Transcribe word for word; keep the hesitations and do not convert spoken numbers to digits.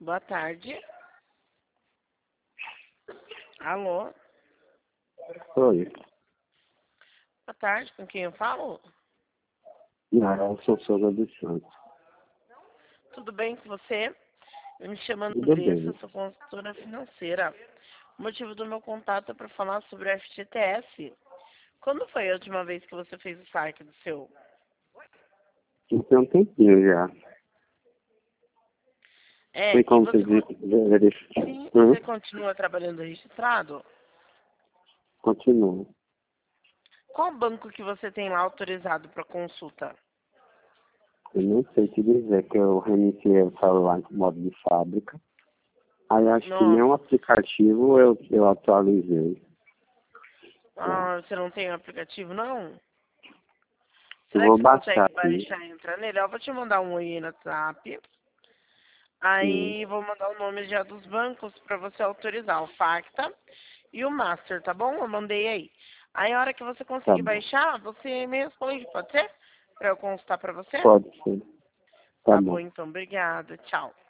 Boa tarde. Alô? Oi. Boa tarde, com quem eu falo? Não, eu sou Souza dos Santos. Tudo bem com você? Eu me chamo Tudo Andressa, bem. sou consultora financeira. O motivo do meu contato é para falar sobre o F G T S. Quando foi a última vez que você fez o saque do seu? Tem um tempinho já. É, Tem e como você você, con- verificar? sim, Hum? você continua trabalhando registrado? Continua. Qual banco que você tem lá autorizado para consulta? Eu não sei te dizer que eu reiniciei o celular em modo de fábrica. Aí acho que Nossa, nenhum aplicativo eu, eu atualizei. Tá. ah, você não tem o aplicativo, não? Eu Será que vou você baixar consegue aqui. baixar e entrar nele? Eu vou te mandar um oi no WhatsApp. Sim. Aí vou mandar o nome já dos bancos para você autorizar o Facta e o Master, tá bom? Eu mandei aí. Aí a hora que você Tá conseguir bom. baixar, você me responde, pode ser? Para eu consultar para você? Pode ser. Tá Tá bom, bom. então. Obrigada. Tchau.